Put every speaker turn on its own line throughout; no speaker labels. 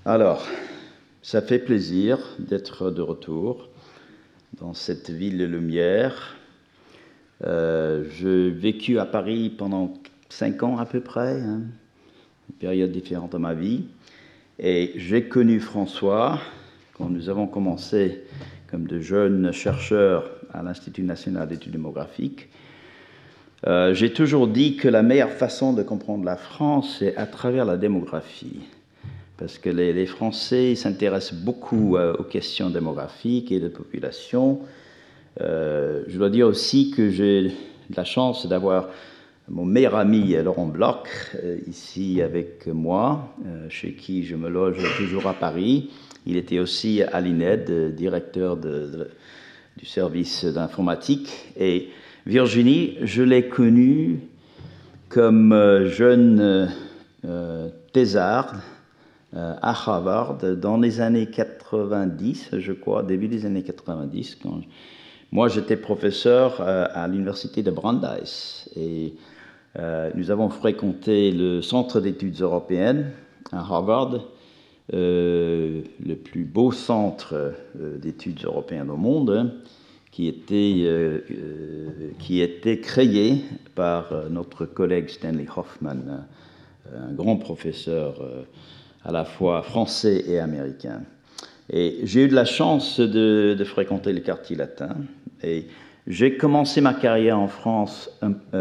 Alors, ça fait plaisir d'être de retour dans cette ville de lumière. J'ai vécu à Paris pendant 5 ans à peu près, une période différente de ma vie. Et j'ai connu François quand nous avons commencé comme de jeunes chercheurs à l'Institut national d'études démographiques. J'ai toujours dit que la meilleure façon de comprendre la France, c'est à travers la démographie. Parce que les Français s'intéressent beaucoup aux questions démographiques et de population. Je dois dire aussi que j'ai la chance d'avoir mon meilleur ami Laurent Bloch ici avec moi, chez qui je me loge toujours à Paris. Il était aussi à l'INED, directeur du service d'informatique. Et Virginie, je l'ai connue comme jeune thésarde à Harvard dans les années 90, je crois, début des années 90. Moi, j'étais professeur à l'université de Brandeis et nous avons fréquenté le Centre d'études européennes à Harvard, le plus beau centre d'études européennes au monde, qui était créé par notre collègue Stanley Hoffman, un grand professeur à la fois français et américain. Et j'ai eu de la chance de fréquenter le quartier latin. Et j'ai commencé ma carrière en France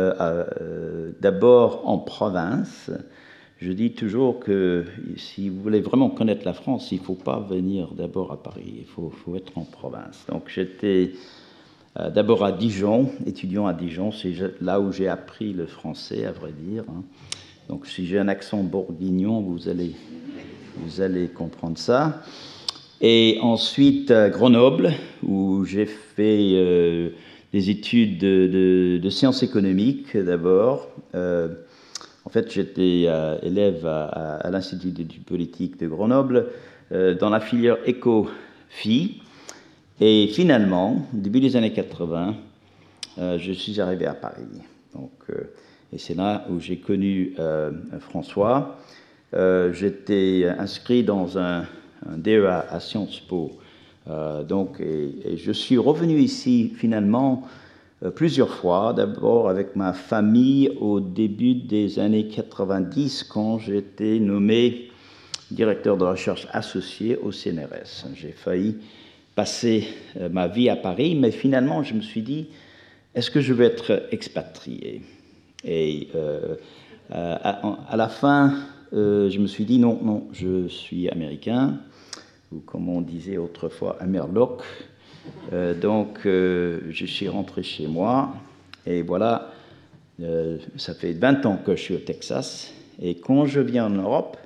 d'abord en province. Je dis toujours que si vous voulez vraiment connaître la France, il ne faut pas venir d'abord à Paris, il faut être en province. Donc j'étais d'abord à Dijon, étudiant à Dijon, c'est là où j'ai appris le français, à vrai dire. Donc si j'ai un accent bourguignon, vous allez comprendre ça. Et ensuite à Grenoble, où j'ai fait des études de sciences économiques d'abord. En fait, j'étais élève à l'Institut d'études politiques de Grenoble, dans la filière éco-phi. Et finalement, au début des années 80, je suis arrivé à Paris. Donc, et c'est là où j'ai connu François. J'étais inscrit dans un DEA à Sciences Po. Et je suis revenu ici finalement plusieurs fois. D'abord avec ma famille au début des années 90, quand j'étais nommé directeur de recherche associé au CNRS. J'ai failli passer ma vie à Paris, mais finalement je me suis dit, est-ce que je vais être expatrié? Et à la fin, je me suis dit, non, je suis américain, ou comme on disait autrefois, Amerloc. Donc, je suis rentré chez moi, et voilà, ça fait 20 ans que je suis au Texas, et quand je viens en Europe,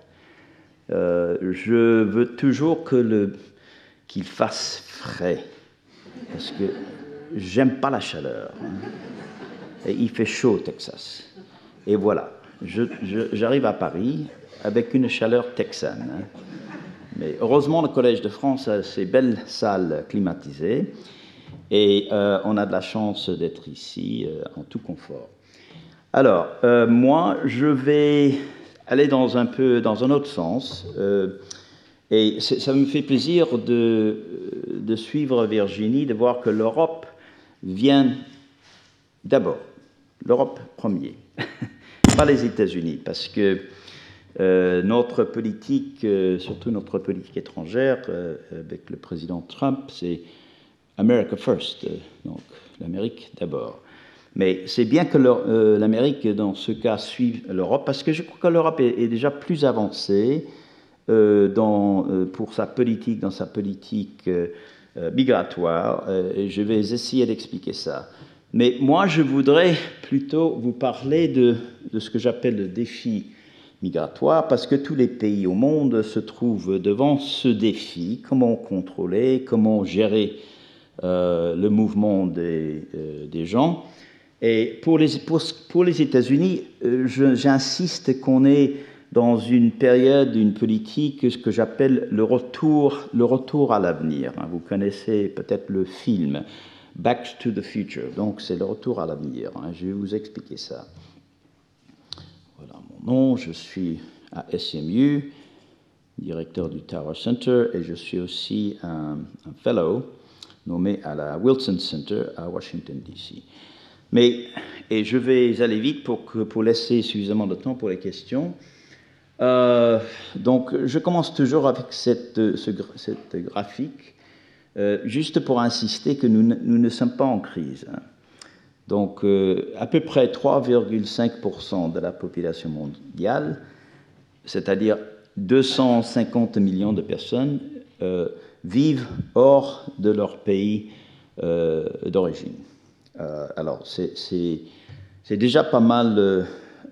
je veux toujours qu'il fasse frais, parce que j'aime pas la chaleur. Et il fait chaud au Texas. Et voilà, j'arrive à Paris avec une chaleur texane. Mais heureusement, le Collège de France a ces belles salles climatisées et on a de la chance d'être ici en tout confort. Alors, moi, je vais aller dans un autre sens. Et ça me fait plaisir de suivre Virginie, de voir que l'Europe vient d'abord. L'Europe premier, pas les États-Unis, parce que notre politique, surtout notre politique étrangère, avec le président Trump, c'est America First, donc l'Amérique d'abord. Mais c'est bien que l'Amérique, dans ce cas, suive l'Europe, parce que je crois que l'Europe est déjà plus avancée pour sa politique, dans sa politique migratoire, et je vais essayer d'expliquer ça. Mais moi, je voudrais plutôt vous parler de ce que j'appelle le défi migratoire, parce que tous les pays au monde se trouvent devant ce défi. Comment contrôler, comment gérer le mouvement des gens. Et pour les États-Unis, j'insiste qu'on est dans une période, une politique, ce que j'appelle le retour à l'avenir. Vous connaissez peut-être le film Back to the Future. Donc, c'est le retour à l'avenir. Je vais vous expliquer ça. Voilà mon nom, je suis à SMU. directeur du Tower Center, et je suis aussi un fellow nommé à la Wilson Center à Washington, D.C. Et je vais aller vite pour laisser suffisamment de temps pour les questions. Donc, je commence toujours avec cette graphique, juste pour insister que nous ne sommes pas en crise. Hein. Donc, à peu près 3,5% de la population mondiale, c'est-à-dire 250 millions de personnes, vivent hors de leur pays d'origine. Alors, c'est déjà pas mal,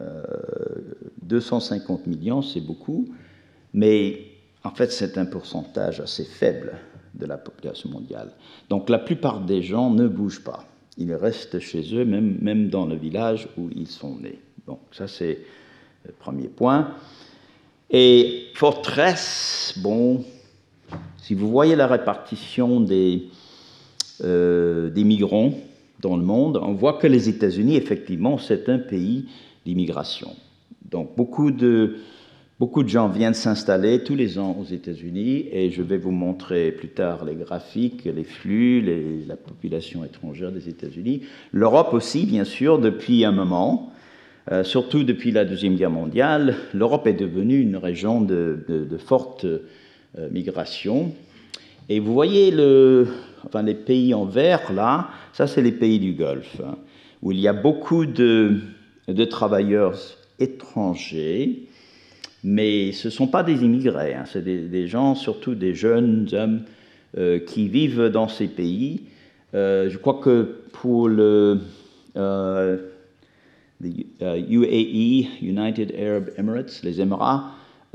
250 millions, c'est beaucoup, mais en fait, c'est un pourcentage assez faible de la population mondiale. Donc, la plupart des gens ne bougent pas. Ils restent chez eux, même dans le village où ils sont nés. Donc, ça, c'est le premier point. Et Fortress, bon, si vous voyez la répartition des migrants dans le monde, on voit que les États-Unis, effectivement, c'est un pays d'immigration. Donc, beaucoup de gens viennent s'installer tous les ans aux États-Unis, et je vais vous montrer plus tard les graphiques, les flux, la population étrangère des États-Unis. L'Europe aussi, bien sûr, depuis un moment, surtout depuis la Deuxième Guerre mondiale, l'Europe est devenue une région de forte migration. Et vous voyez les pays en vert, là, ça c'est les pays du Golfe, hein, où il y a beaucoup de travailleurs étrangers, mais ce ne sont pas des immigrés, hein, c'est des gens, surtout des jeunes hommes qui vivent dans ces pays. Je crois que pour le UAE, United Arab Emirates, les Émirats,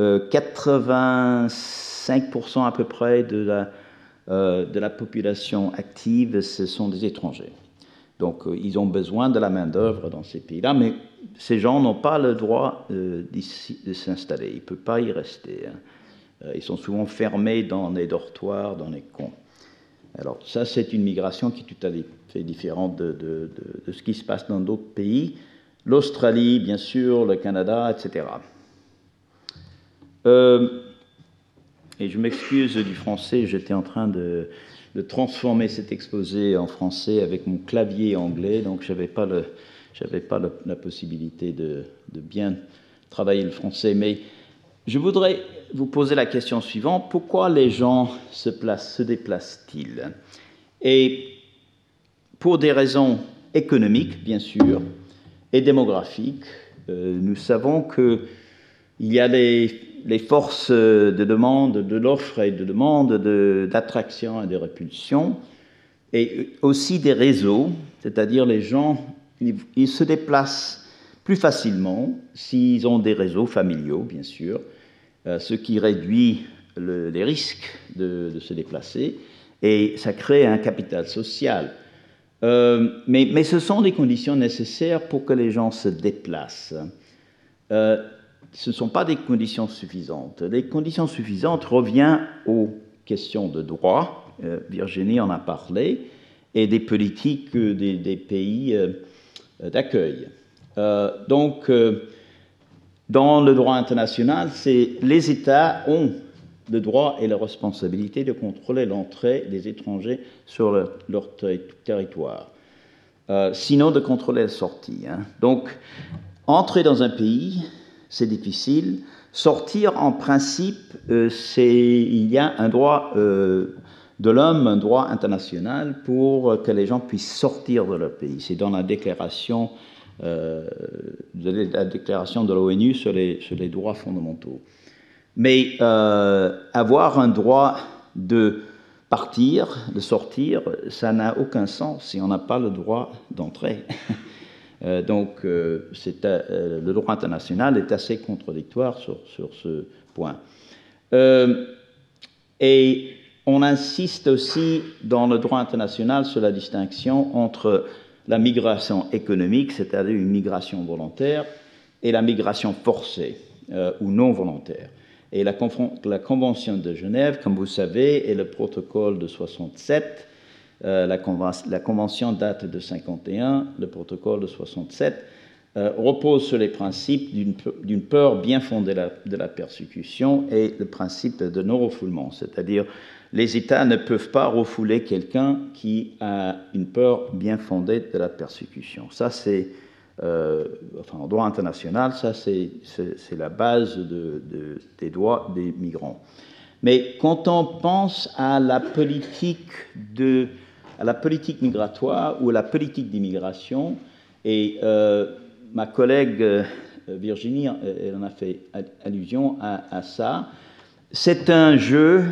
85% à peu près de la population active, ce sont des étrangers. Donc, ils ont besoin de la main-d'œuvre dans ces pays-là, mais ces gens n'ont pas le droit de s'installer. Ils ne peuvent pas y rester. Hein. Ils sont souvent fermés dans les dortoirs, dans les camps. Alors, ça, c'est une migration qui est tout à fait différente de ce qui se passe dans d'autres pays. L'Australie, bien sûr, le Canada, etc. Et je m'excuse du français, j'étais en train de transformer cet exposé en français avec mon clavier anglais, donc je n'avais pas la possibilité de bien travailler le français. Mais je voudrais vous poser la question suivante: pourquoi les gens se déplacent-ils? Et pour des raisons économiques, bien sûr, et démographiques. Nous savons qu'il y a les forces de demande, de l'offre et de demande, d'attraction et de répulsion, et aussi des réseaux, c'est-à-dire les gens, ils se déplacent plus facilement s'ils ont des réseaux familiaux, bien sûr, ce qui réduit les risques de se déplacer, et ça crée un capital social. Mais ce sont des conditions nécessaires pour que les gens se déplacent. Ce ne sont pas des conditions suffisantes. Les conditions suffisantes reviennent aux questions de droit, Virginie en a parlé, et des politiques des pays d'accueil. Donc, dans le droit international, les États ont le droit et la responsabilité de contrôler l'entrée des étrangers sur leur territoire. Sinon, de contrôler la sortie. Hein. Donc, entrer dans un pays, c'est difficile. Sortir, en principe, il y a un droit de l'homme, un droit international pour que les gens puissent sortir de leur pays. C'est dans la déclaration de l'ONU sur les droits fondamentaux. Mais avoir un droit de partir, de sortir, ça n'a aucun sens si on n'a pas le droit d'entrer. Donc, le droit international est assez contradictoire sur ce point. Et on insiste aussi dans le droit international sur la distinction entre la migration économique, c'est-à-dire une migration volontaire, et la migration forcée ou non volontaire. Et la Convention de Genève, comme vous savez, et le protocole de 67, la Convention date de 51, le protocole de 67, repose sur les principes d'une peur bien fondée de la persécution et le principe de non-refoulement, c'est-à-dire les États ne peuvent pas refouler quelqu'un qui a une peur bien fondée de la persécution. Ça, c'est, en droit international, ça, c'est la base des droits des migrants. Mais quand on pense à la politique migratoire ou à la politique d'immigration, et ma collègue Virginie, elle en a fait allusion à ça, c'est un jeu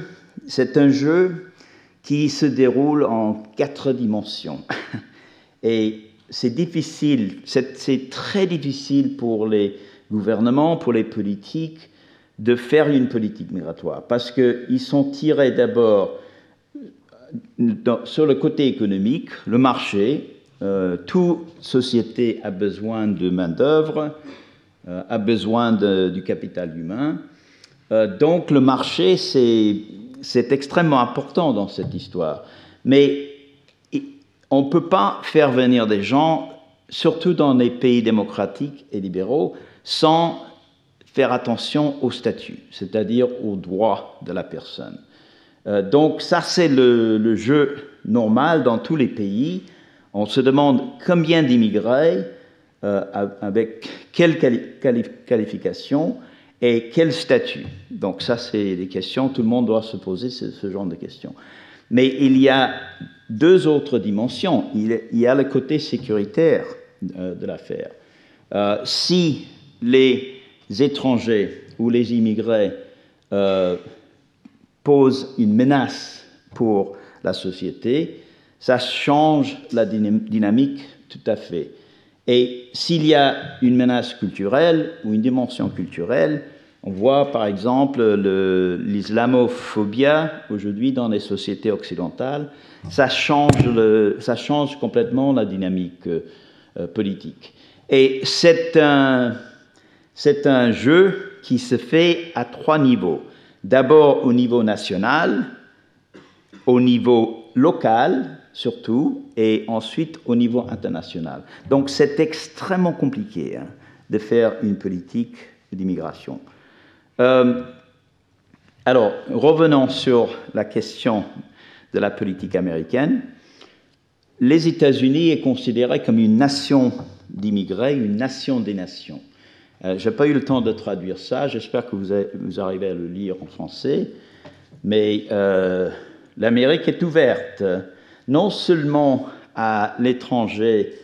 qui se déroule en 4 dimensions. Et c'est difficile, c'est très difficile pour les gouvernements, pour les politiques, de faire une politique migratoire, parce qu'ils sont tirés d'abord sur le côté économique, le marché. Toute société a besoin de main-d'œuvre, a besoin du capital humain. Donc le marché, c'est extrêmement important dans cette histoire. Mais on ne peut pas faire venir des gens, surtout dans les pays démocratiques et libéraux, sans faire attention au statut, c'est-à-dire aux droits de la personne. Donc ça, c'est le jeu normal dans tous les pays. On se demande combien d'immigrés, avec quelle qualification et quel statut. Donc ça, c'est des questions, tout le monde doit se poser ce genre de questions. Mais il y a 2 autres dimensions. Il y a le côté sécuritaire de l'affaire. Si les étrangers ou les immigrés posent une menace pour la société, ça change la dynamique tout à fait. Et s'il y a une menace culturelle ou une dimension culturelle, on voit par exemple l'islamophobie aujourd'hui dans les sociétés occidentales, ça change complètement la dynamique politique. Et c'est un jeu qui se fait à 3 niveaux. D'abord au niveau national, au niveau local surtout, et ensuite au niveau international. Donc c'est extrêmement compliqué de faire une politique d'immigration. Alors, revenons sur la question de la politique américaine. Les États-Unis est considéré comme une nation d'immigrés, une nation des nations. Je n'ai pas eu le temps de traduire ça, j'espère que vous arrivez à le lire en français, mais l'Amérique est ouverte non seulement à l'étranger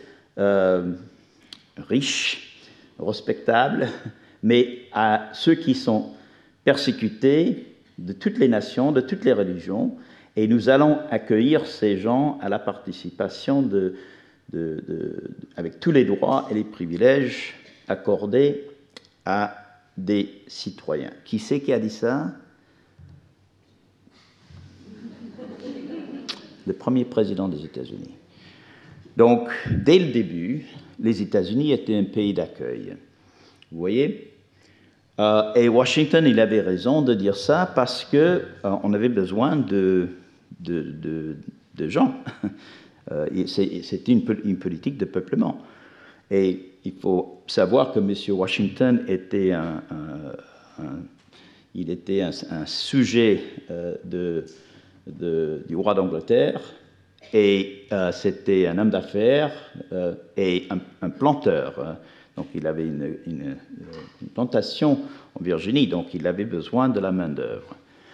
riche, respectable, mais à ceux qui sont persécutés de toutes les nations, de toutes les religions, et nous allons accueillir ces gens à la participation avec tous les droits et les privilèges accordés à des citoyens. Qui c'est qui a dit ça? Le premier président des États-Unis. Donc, dès le début, les États-Unis étaient un pays d'accueil. Vous voyez? Et Washington, il avait raison de dire ça parce qu'on avait besoin de gens. C'était une politique de peuplement. Et il faut savoir que M. Washington était un sujet du roi d'Angleterre, et c'était un homme d'affaires et un planteur. Donc il avait une plantation en Virginie, donc il avait besoin de la main-d'œuvre.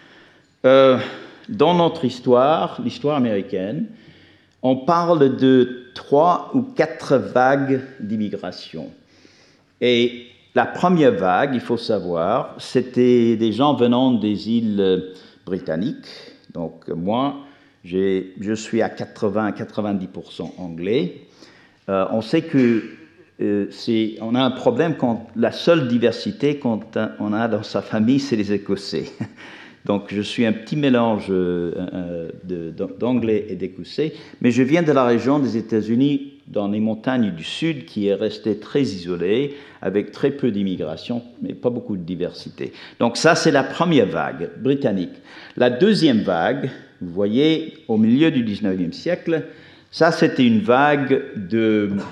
Dans notre histoire, l'histoire américaine, on parle de 3 ou 4 vagues d'immigration. Et la première vague, il faut savoir, c'était des gens venant des îles britanniques. Donc moi, je suis à 80-90% anglais. On sait que on a un problème quand la seule diversité qu'on a dans sa famille, c'est les Écossais. Donc je suis un petit mélange d'anglais et d'écossais, mais je viens de la région des États-Unis, dans les montagnes du sud, qui est restée très isolée, avec très peu d'immigration, mais pas beaucoup de diversité. Donc ça, c'est la première vague britannique. La deuxième vague, vous voyez, au milieu du 19e siècle, ça, c'était une vague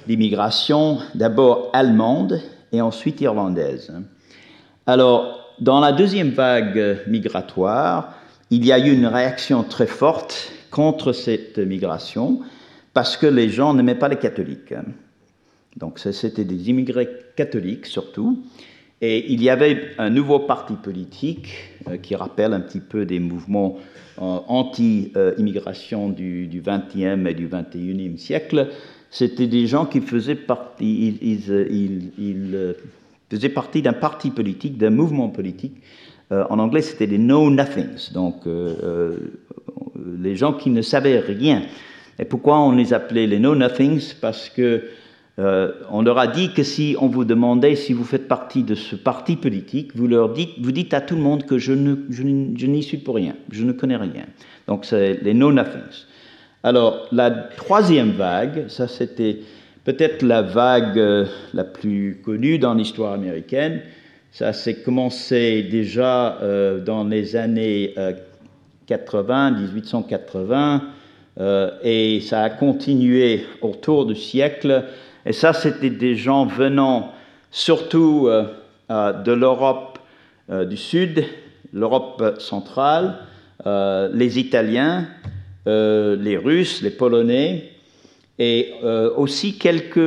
d'immigration, d'abord allemande et ensuite irlandaise. Alors, dans la deuxième vague migratoire, il y a eu une réaction très forte contre cette migration parce que les gens n'aimaient pas les catholiques. Donc, c'était des immigrés catholiques surtout. Et il y avait un nouveau parti politique qui rappelle un petit peu des mouvements anti-immigration du XXe et du XXIe siècle. C'était des gens qui faisaient partie, ils faisaient partie d'un parti politique, d'un mouvement politique. En anglais, c'était des know-nothings, donc les gens qui ne savaient rien. Et pourquoi on les appelait les know-nothings? Parce que on leur a dit que si on vous demandait si vous faites partie de ce parti politique, vous dites à tout le monde que je n'y suis pour rien, je ne connais rien. Donc c'est les know-nothings. Alors la troisième vague, ça c'était peut-être la vague la plus connue dans l'histoire américaine. Ça s'est commencé déjà dans les années 80, 1880, et ça a continué autour du siècle. Et ça, c'était des gens venant surtout de l'Europe du Sud, l'Europe centrale, les Italiens, les Russes, les Polonais, et aussi quelques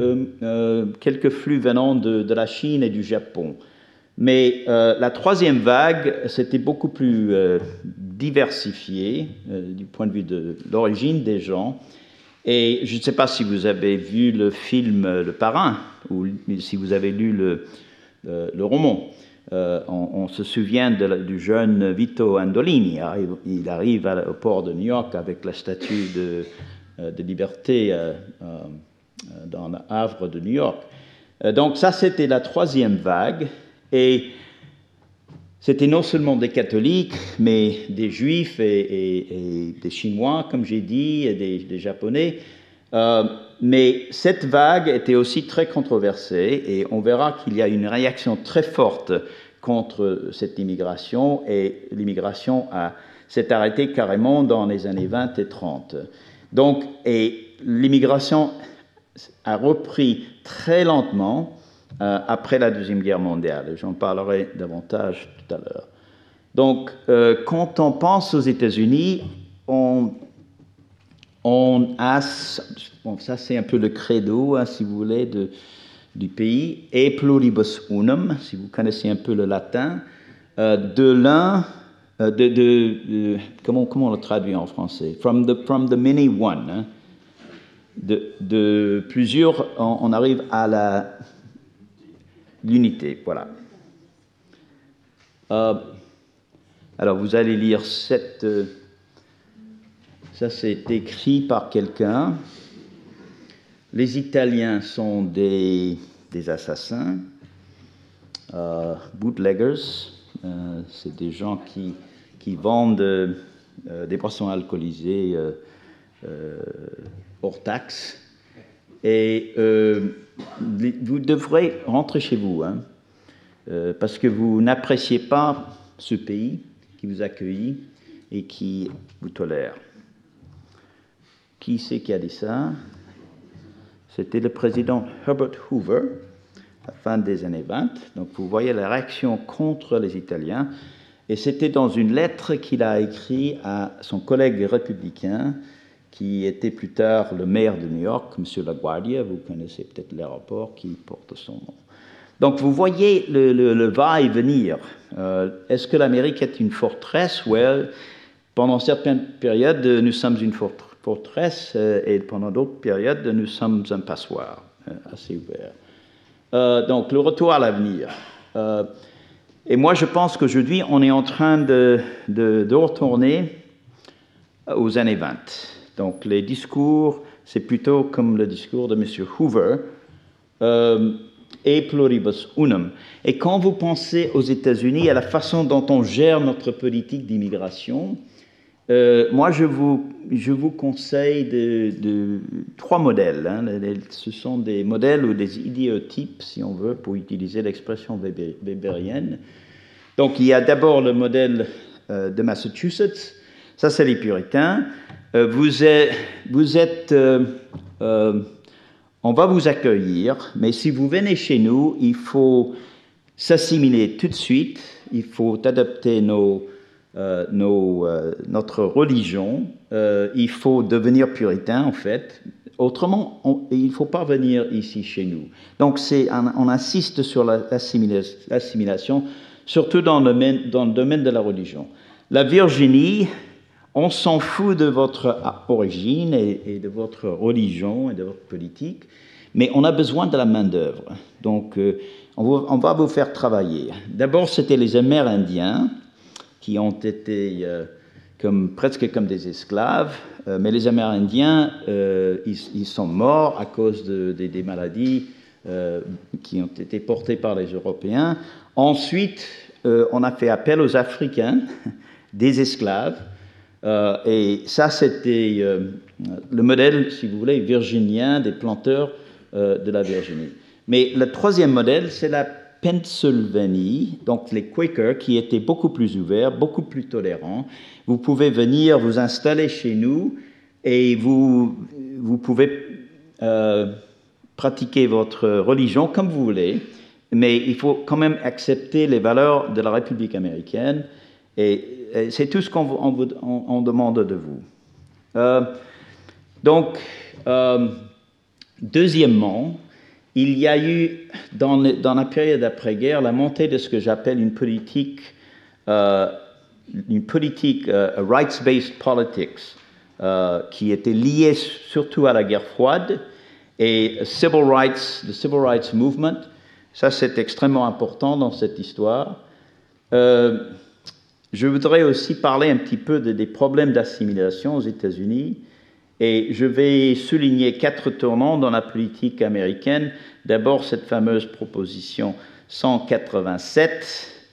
flux venant de la Chine et du Japon. Mais la troisième vague, c'était beaucoup plus diversifié du point de vue de l'origine des gens. Et je ne sais pas si vous avez vu le film Le Parrain, ou si vous avez lu le roman. On se souvient du jeune Vito Andolini. Il arrive au port de New York avec la statue de liberté dans le Havre de New York. Donc ça, c'était la troisième vague. Et c'était non seulement des catholiques, mais des juifs et des chinois, comme j'ai dit, et des japonais. Mais cette vague était aussi très controversée, et on verra qu'il y a une réaction très forte contre cette immigration, et l'immigration s'est arrêtée carrément dans les années 20 et 30. Donc, et l'immigration a repris très lentement après la Deuxième Guerre mondiale. J'en parlerai davantage tout à l'heure. Donc, quand on pense aux États-Unis, on a, bon, ça c'est un peu le credo, hein, si vous voulez, du pays, e pluribus unum, si vous connaissez un peu le latin, comment on le traduit en français? From the many one. Hein, de plusieurs, on arrive à l'unité, voilà. Alors, vous allez lire ça c'est écrit par quelqu'un. Les Italiens sont des assassins, bootleggers, c'est des gens qui vendent des boissons alcoolisées hors taxe. Et vous devrez rentrer chez vous, hein, parce que vous n'appréciez pas ce pays qui vous accueille et qui vous tolère. Qui c'est qui a dit ça? C'était le président Herbert Hoover, à la fin des années 20. Donc vous voyez la réaction contre les Italiens. Et c'était dans une lettre qu'il a écrite à son collègue républicain, qui était plus tard le maire de New York, M. LaGuardia. Vous connaissez peut-être l'aéroport qui porte son nom. Donc vous voyez le va-et-venir. Est-ce que l'Amérique est une forteresse? Well, pendant certaines périodes, nous sommes une forteresse, et pendant d'autres périodes, nous sommes un passoire assez ouvert. Donc le retour à l'avenir. Et moi, je pense qu'aujourd'hui, on est en train de retourner aux années 20. Donc les discours, c'est plutôt comme le discours de M. Hoover, e pluribus unum. Et quand vous pensez aux États-Unis, à la façon dont on gère notre politique d'immigration, moi je vous conseille de trois modèles. Hein. Ce sont des modèles ou des idéotypes, si on veut, pour utiliser l'expression weberienne. Donc il y a d'abord le modèle de Massachusetts. Ça, c'est les puritains. Vous êtes en on va vous accueillir, mais si vous venez chez nous, il faut s'assimiler tout de suite, il faut adopter notre religion, il faut devenir puritain en fait. Autrement, il ne faut pas venir ici chez nous. Donc on insiste sur l'assimilation, surtout dans le domaine de la religion. La Virginie, on s'en fout de votre origine et de votre religion et de votre politique, mais on a besoin de la main-d'œuvre. Donc, on va vous faire travailler. D'abord, c'était les Amérindiens qui ont été presque comme des esclaves, mais les Amérindiens, ils sont morts à cause des maladies qui ont été portées par les Européens. Ensuite, on a fait appel aux Africains, des esclaves, et ça, c'était le modèle, si vous voulez, virginien des planteurs de la Virginie. Mais le troisième modèle, c'est la Pennsylvanie, donc les Quakers, qui étaient beaucoup plus ouverts, beaucoup plus tolérants. Vous pouvez venir vous installer chez nous et vous pouvez pratiquer votre religion comme vous voulez, mais il faut quand même accepter les valeurs de la République américaine, et c'est tout ce qu'on demande de vous. Deuxièmement, il y a eu, dans la période d'après-guerre, la montée de ce que j'appelle une politique rights-based politics, qui était liée surtout à la guerre froide, et le Civil Rights Movement. Ça, c'est extrêmement important dans cette histoire. Je voudrais aussi parler un petit peu des problèmes d'assimilation aux États-Unis. Et je vais souligner 4 tournants dans la politique américaine. D'abord, cette fameuse proposition 187,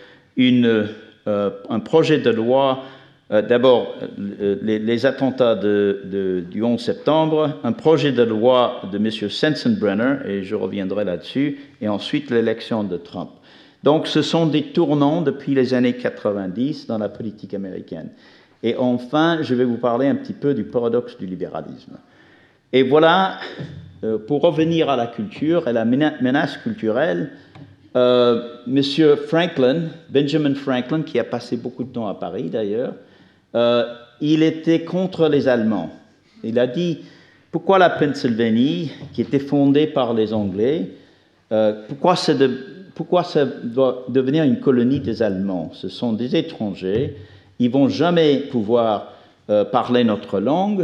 un projet de loi, d'abord les attentats du 11 septembre, un projet de loi de M. Sensenbrenner, et je reviendrai là-dessus, et ensuite l'élection de Trump. Donc, ce sont des tournants depuis les années 90 dans la politique américaine. Et enfin, je vais vous parler un petit peu du paradoxe du libéralisme. Et voilà, pour revenir à la culture et la menace culturelle, Monsieur Franklin, Benjamin Franklin, qui a passé beaucoup de temps à Paris d'ailleurs, il était contre les Allemands. Il a dit, pourquoi la Pennsylvanie, qui était fondée par les Anglais, pourquoi ça doit devenir une colonie des Allemands? Ce sont des étrangers. Ils ne vont jamais pouvoir parler notre langue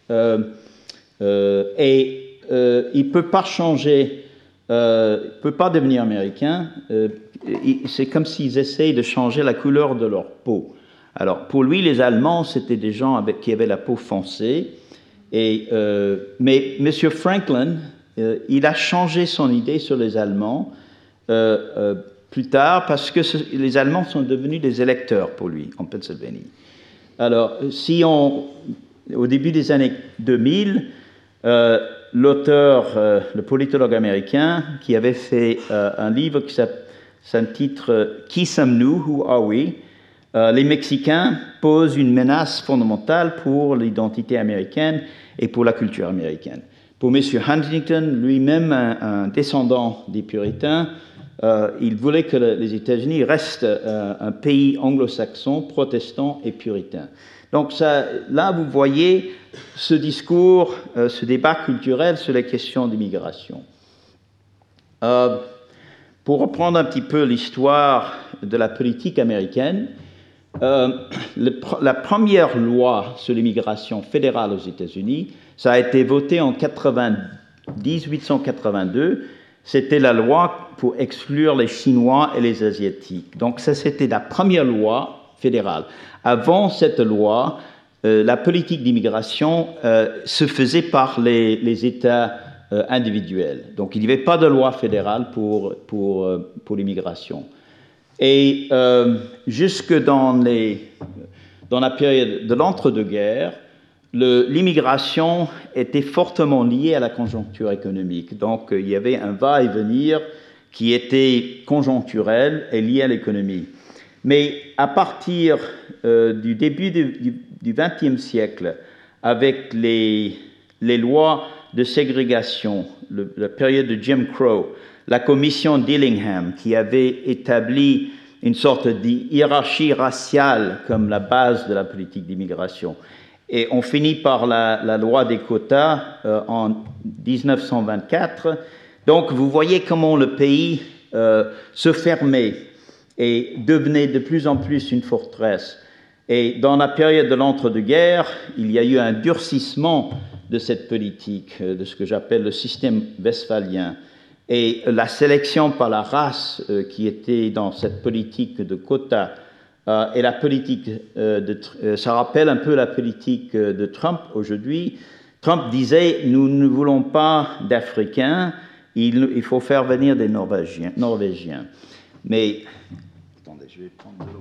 et il ne peut pas changer, il ne peut pas devenir américain. C'est comme s'ils essayent de changer la couleur de leur peau. Alors, pour lui, les Allemands, c'était des gens qui avaient la peau foncée. Mais M. Franklin, il a changé son idée sur les Allemands plus tard, parce que les Allemands sont devenus des électeurs pour lui, en Pennsylvanie. Alors, au début des années 2000, l'auteur, le politologue américain, qui avait fait un livre qui s'intitule « Qui sommes-nous? Who are we? Les Mexicains posent une menace fondamentale pour l'identité américaine et pour la culture américaine. » Pour M. Huntington, lui-même un descendant des puritains, il voulait que les États-Unis restent un pays anglo-saxon, protestant et puritain. Donc là, vous voyez ce discours, ce débat culturel sur les questions d'immigration. Pour reprendre un petit peu l'histoire de la politique américaine, la première loi sur l'immigration fédérale aux États-Unis, ça a été voté en 1882. C'était la loi pour exclure les Chinois et les Asiatiques. Donc ça, c'était la première loi fédérale. Avant cette loi, la politique d'immigration se faisait par les États individuels. Donc il n'y avait pas de loi fédérale pour l'immigration. Et jusque dans la période de l'entre-deux-guerres, l'immigration était fortement liée à la conjoncture économique. Donc, il y avait un va-et-venir qui était conjoncturel et lié à l'économie. Mais à partir du début du XXe siècle, avec les lois de ségrégation, la période de Jim Crow, la commission Dillingham qui avait établi une sorte de hiérarchie raciale comme la base de la politique d'immigration. Et on finit par la loi des quotas en 1924. Donc vous voyez comment le pays se fermait et devenait de plus en plus une forteresse. Et dans la période de l'entre-deux-guerres, il y a eu un durcissement de cette politique, de ce que j'appelle le système westphalien. Et la sélection par la race qui était dans cette politique de quotas et la politique ça rappelle un peu la politique de Trump aujourd'hui. Trump disait « Nous ne voulons pas d'Africains, il faut faire venir des Norvégiens. » Mais, attendez, je vais prendre de l'eau.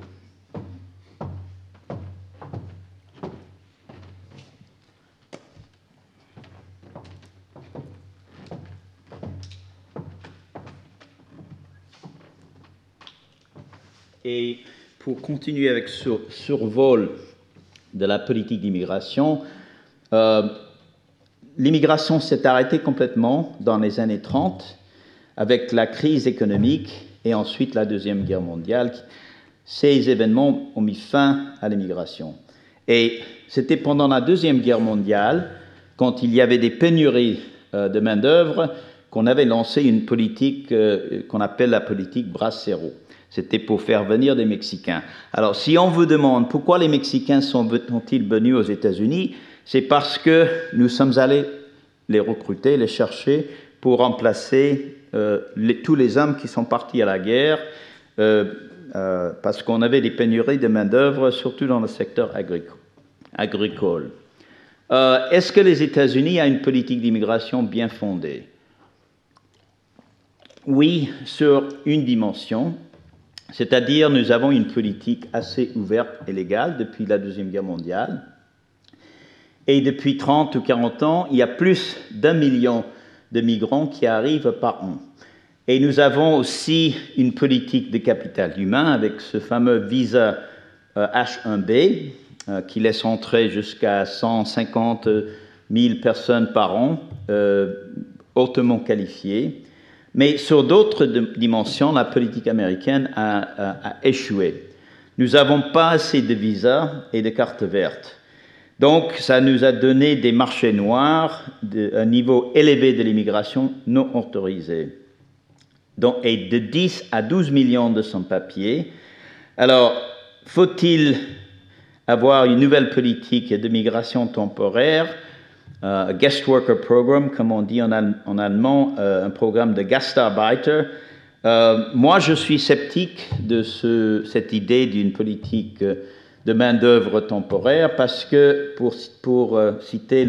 Et pour continuer avec ce survol de la politique d'immigration, l'immigration s'est arrêtée complètement dans les années 30 avec la crise économique et ensuite la Deuxième Guerre mondiale. Ces événements ont mis fin à l'immigration. Et c'était pendant la Deuxième Guerre mondiale, quand il y avait des pénuries de main-d'œuvre, qu'on avait lancé une politique qu'on appelle la politique Bracero. C'était pour faire venir des Mexicains. Alors, si on vous demande pourquoi les Mexicains sont-ils venus aux États-Unis, c'est parce que nous sommes allés les recruter, les chercher pour remplacer tous les hommes qui sont partis à la guerre, parce qu'on avait des pénuries de main-d'œuvre, surtout dans le secteur agricole. Est-ce que les États-Unis ont une politique d'immigration bien fondée? Oui, sur une dimension. C'est-à-dire, nous avons une politique assez ouverte et légale depuis la Deuxième Guerre mondiale. Et depuis 30 ou 40 ans, il y a plus d'1 million de migrants qui arrivent par an. Et nous avons aussi une politique de capital humain avec ce fameux visa H-1B qui laisse entrer jusqu'à 150 000 personnes par an, hautement qualifiées. Mais sur d'autres dimensions, la politique américaine a échoué. Nous n'avons pas assez de visas et de cartes vertes. Donc, ça nous a donné des marchés noirs, un niveau élevé de l'immigration non autorisée. Et de 10 à 12 millions de sans-papiers. Alors, faut-il avoir une nouvelle politique de migration temporaire, guest worker program, comme on dit en allemand, un programme de Gastarbeiter. Moi, je suis sceptique de cette idée d'une politique de main-d'œuvre temporaire parce que, pour citer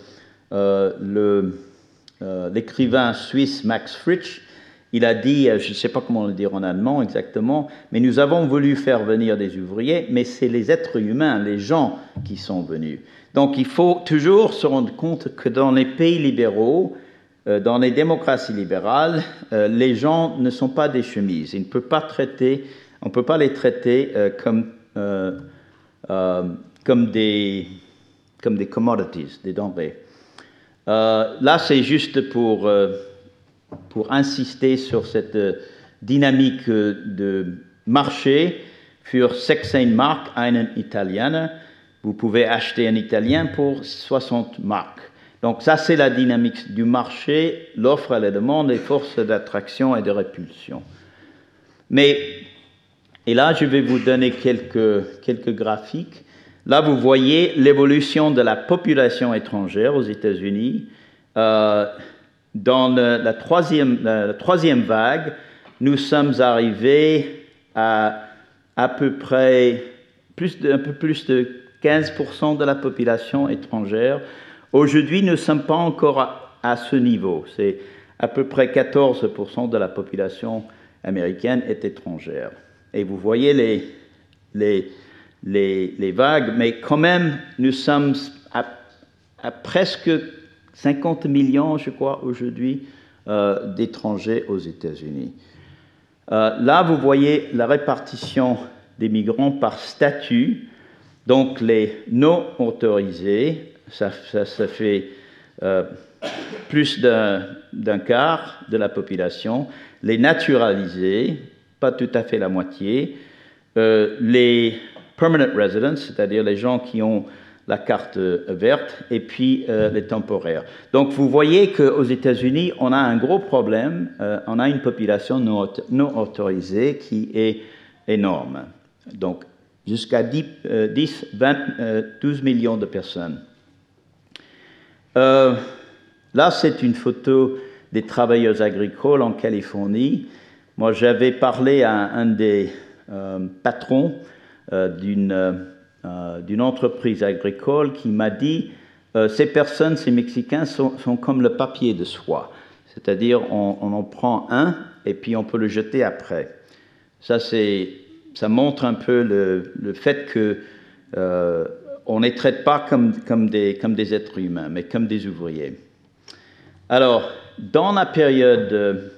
l'écrivain suisse Max Frisch, il a dit, je ne sais pas comment le dire en allemand exactement, mais nous avons voulu faire venir des ouvriers, mais c'est les êtres humains, les gens qui sont venus. Donc il faut toujours se rendre compte que dans les pays libéraux, dans les démocraties libérales, les gens ne sont pas des chemises. On ne peut pas les traiter comme des commodities, des denrées. Là, c'est juste pour insister sur cette dynamique de marché für 16 Mark einen Italiener. Vous pouvez acheter un Italien pour 60 marks. Donc ça, c'est la dynamique du marché, l'offre et la demande, les forces d'attraction et de répulsion. Et là, je vais vous donner quelques graphiques. Là, vous voyez l'évolution de la population étrangère aux États-Unis. Dans la troisième vague, nous sommes arrivés à peu près un peu plus de 15% de la population étrangère. Aujourd'hui, nous ne sommes pas encore à ce niveau. C'est à peu près 14% de la population américaine est étrangère. Et vous voyez les vagues, mais quand même, nous sommes à presque 50 millions, je crois, aujourd'hui, d'étrangers aux États-Unis. Là, vous voyez la répartition des migrants par statut. Donc, les non autorisés, ça fait plus d'un quart de la population, les naturalisés, pas tout à fait la moitié, les permanent residents, c'est-à-dire les gens qui ont la carte verte, et puis les temporaires. Donc vous voyez qu'aux États-Unis, on a un gros problème, on a une population non autorisée qui est énorme. Donc jusqu'à 12 millions de personnes. Là, c'est une photo des travailleurs agricoles en Californie. Moi, j'avais parlé à un des patrons d'une entreprise agricole qui m'a dit ces personnes, ces Mexicains, sont comme le papier de soie. C'est-à-dire, on en prend un et puis on peut le jeter après. Ça montre un peu le fait que on ne les traite pas comme des êtres humains, mais comme des ouvriers. Alors, dans la période,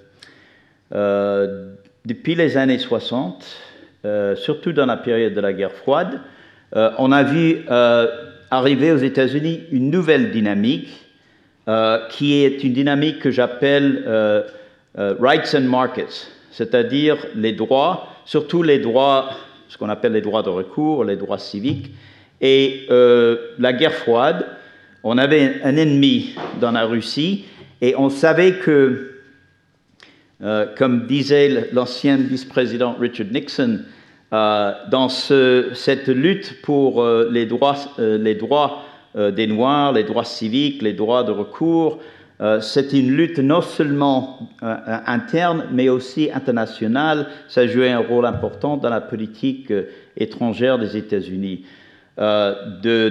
depuis les années 60, surtout dans la période de la guerre froide, on a vu arriver aux États-Unis une nouvelle dynamique, qui est une dynamique que j'appelle rights and markets, c'est-à-dire les droits, surtout les droits, ce qu'on appelle les droits de recours, les droits civiques, et la guerre froide. On avait un ennemi dans la Russie, et on savait que, comme disait l'ancien vice-président Richard Nixon, dans cette lutte pour les droits des Noirs, les droits civiques, les droits de recours, c'est une lutte non seulement interne, mais aussi internationale. Ça jouait un rôle important dans la politique étrangère des États-Unis, de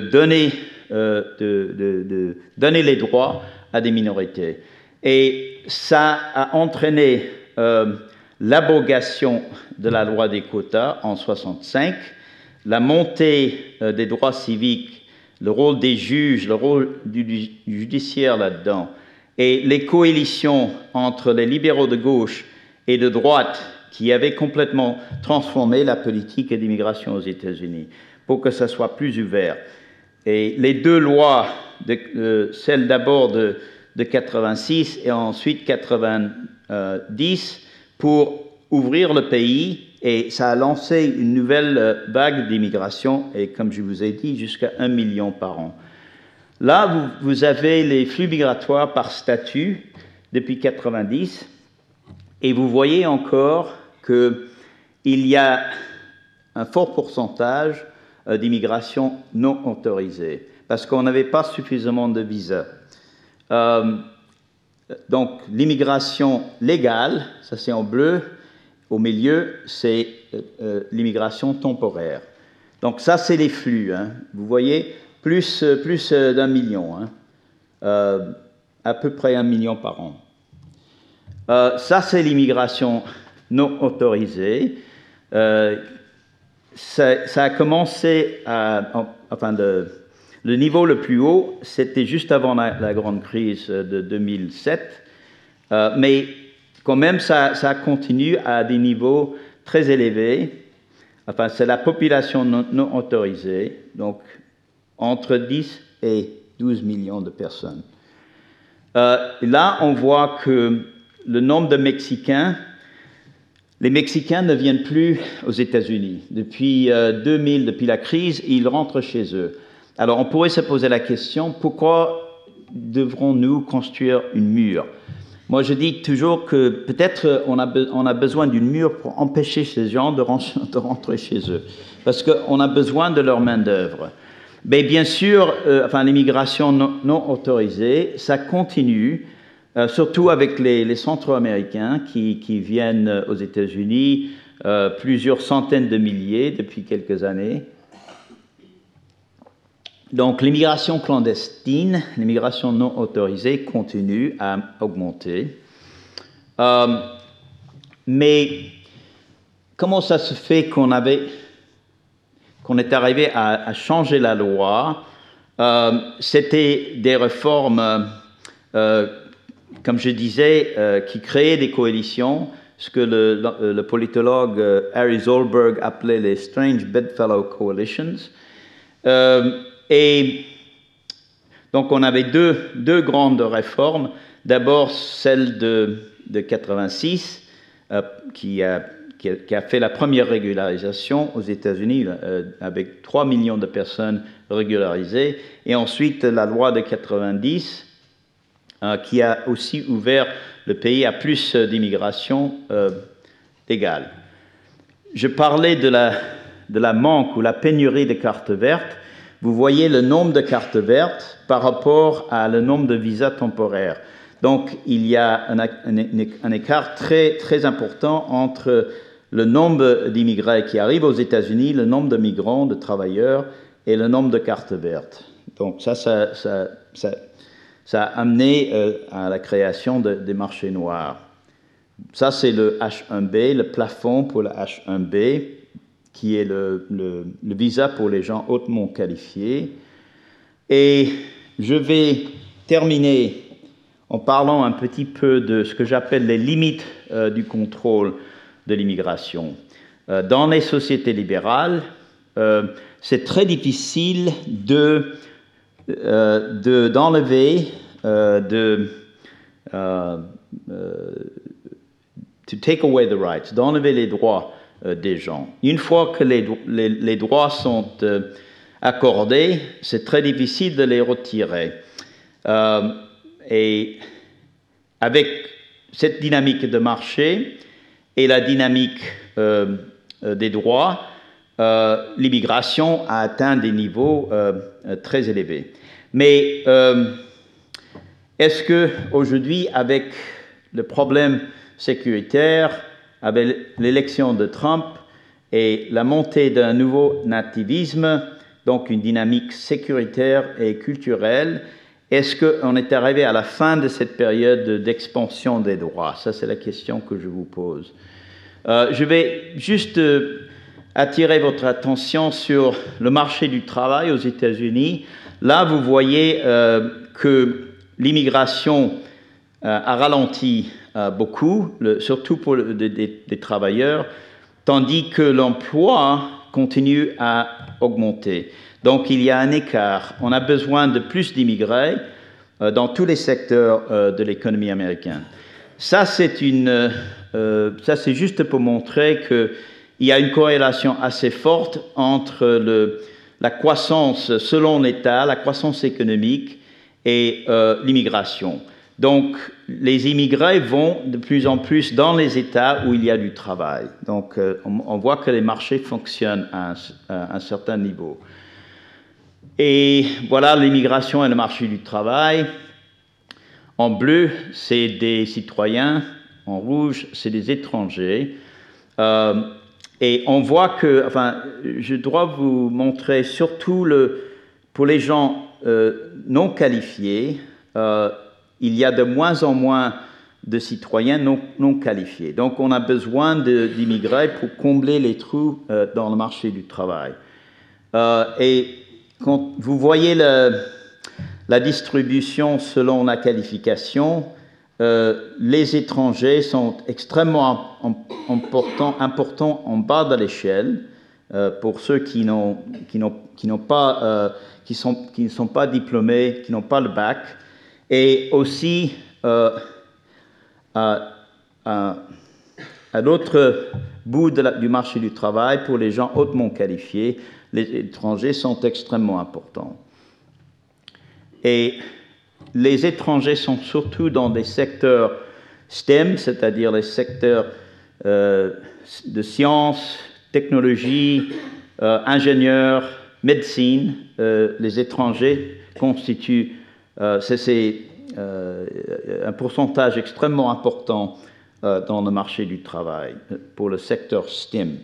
donner les droits à des minorités. Et ça a entraîné l'abrogation de la loi des quotas en 1965, la montée des droits civiques, le rôle des juges, le rôle du judiciaire là-dedans, et les coalitions entre les libéraux de gauche et de droite qui avaient complètement transformé la politique d'immigration aux États-Unis pour que ça soit plus ouvert. Et les deux lois, celle d'abord de 86 et ensuite 90, pour ouvrir le pays, et ça a lancé une nouvelle vague d'immigration, et comme je vous ai dit, jusqu'à 1 million par an. Là, vous avez les flux migratoires par statut depuis 90, et vous voyez encore qu'il y a un fort pourcentage d'immigration non autorisée, parce qu'on n'avait pas suffisamment de visas. Donc, l'immigration légale, ça c'est en bleu, au milieu, c'est l'immigration temporaire. Donc ça, c'est les flux. Hein. Vous voyez, plus d'1 million, hein. À peu près 1 million par an. Ça, c'est l'immigration non autorisée. Ça a commencé le niveau le plus haut, c'était juste avant la grande crise de 2007, mais quand même, ça continue à des niveaux très élevés. Enfin, c'est la population non autorisée, donc entre 10 et 12 millions de personnes. Là, on voit que le nombre de Mexicains, les Mexicains ne viennent plus aux États-Unis. Depuis 2000, depuis la crise, ils rentrent chez eux. Alors, on pourrait se poser la question, pourquoi devrons-nous construire une mur? Moi, je dis toujours que peut-être on a besoin d'une mur pour empêcher ces gens de rentrer chez eux, parce qu'on a besoin de leur main-d'œuvre. Mais bien sûr, l'immigration non autorisée, ça continue, surtout avec les Centro-Américains qui viennent aux États-Unis, plusieurs centaines de milliers depuis quelques années. Donc l'immigration clandestine, l'immigration non autorisée continue à augmenter. Mais comment ça se fait qu'on est arrivé à changer la loi? C'était des réformes, comme je disais, qui créaient des coalitions, ce que le politologue Harry Zollberg appelait les Strange Bedfellow Coalitions. Et Donc on avait deux grandes réformes. D'abord celle de 86, qui a fait la première régularisation aux États-Unis, avec 3 millions de personnes régularisées, et ensuite la loi de 90, qui a aussi ouvert le pays à plus d'immigration légale. Je parlais de la manque ou la pénurie de cartes vertes. Vous voyez le nombre de cartes vertes par rapport à le nombre de visas temporaires. Donc, il y a un écart très, très important entre le nombre d'immigrés qui arrivent aux États-Unis, le nombre de migrants, de travailleurs, et le nombre de cartes vertes. Donc, ça a amené à la création des marchés noirs. Ça, c'est le H-1B, le plafond pour le H-1B, qui est le visa pour les gens hautement qualifiés. Et je vais terminer en parlant un petit peu de ce que j'appelle les limites du contrôle de l'immigration. Dans les sociétés libérales, c'est très difficile d'enlever, to take away the rights, d'enlever les droits des gens. Une fois que les droits sont accordés, c'est très difficile de les retirer. Et avec cette dynamique de marché et la dynamique des droits, l'immigration a atteint des niveaux très élevés. Mais est-ce qu'aujourd'hui, avec le problème sécuritaire, avec l'élection de Trump et la montée d'un nouveau nativisme, donc une dynamique sécuritaire et culturelle, est-ce qu'on est arrivé à la fin de cette période d'expansion des droits? Ça, c'est la question que je vous pose. Je vais juste attirer votre attention sur le marché du travail aux États-Unis. Là, vous voyez que l'immigration a ralenti beaucoup, surtout pour des travailleurs, tandis que l'emploi continue à augmenter. Donc, il y a un écart. On a besoin de plus d'immigrés dans tous les secteurs de l'économie américaine. Ça, c'est juste pour montrer qu'il y a une corrélation assez forte entre la croissance selon l'État, la croissance économique et l'immigration. Donc, les immigrés vont de plus en plus dans les États où il y a du travail. Donc, on voit que les marchés fonctionnent à un certain niveau. Et voilà l'immigration et le marché du travail. En bleu, c'est des citoyens. En rouge, c'est des étrangers. Et on voit que, enfin, je dois vous montrer surtout pour les gens non qualifiés, il y a de moins en moins de citoyens non qualifiés. Donc, on a besoin d'immigrés pour combler les trous dans le marché du travail. Et quand vous voyez la distribution selon la qualification, les étrangers sont extrêmement importants en bas de l'échelle pour ceux qui ne sont pas diplômés, qui n'ont pas le bac, et aussi à l'autre bout du marché du travail, pour les gens hautement qualifiés, les étrangers sont extrêmement importants. Et les étrangers sont surtout dans des secteurs STEM, c'est-à-dire les secteurs de sciences, technologie, ingénieurs, médecine. Les étrangers constituent un pourcentage extrêmement important dans le marché du travail pour le secteur STEM.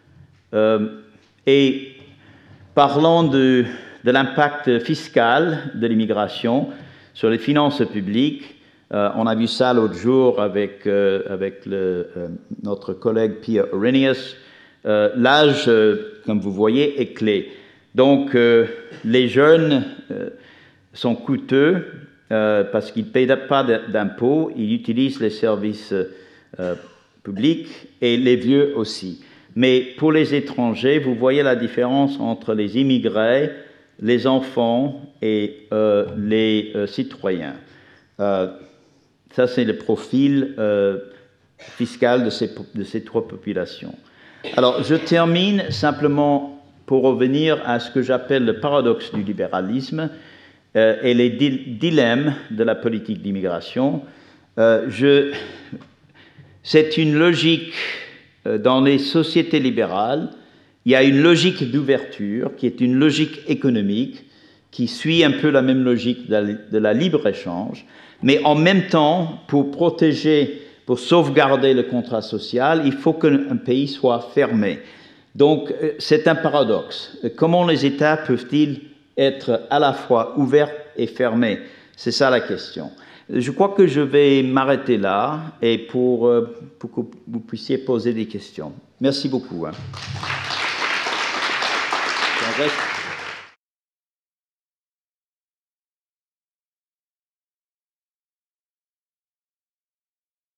Et parlons de l'impact fiscal de l'immigration sur les finances publiques. On a vu ça l'autre jour avec notre collègue Pia Arrhenius. L'âge, comme vous voyez, est clé. Donc, les jeunes sont coûteux parce qu'ils ne payent pas d'impôts, ils utilisent les services publics, et les vieux aussi. Mais pour les étrangers, vous voyez la différence entre les immigrés les enfants et les citoyens. Ça, c'est le profil fiscal de ces trois populations. Alors, je termine simplement pour revenir à ce que j'appelle le paradoxe du libéralisme et les dilemmes de la politique d'immigration. C'est une logique dans les sociétés libérales. Il y a une logique d'ouverture qui est une logique économique qui suit un peu la même logique de la libre-échange, mais en même temps, pour protéger, pour sauvegarder le contrat social, il faut qu'un pays soit fermé. Donc, c'est un paradoxe. Comment les États peuvent-ils être à la fois ouverts et fermés? C'est ça la question. Je crois que je vais m'arrêter là et pour que vous puissiez poser des questions. Merci beaucoup. Hein.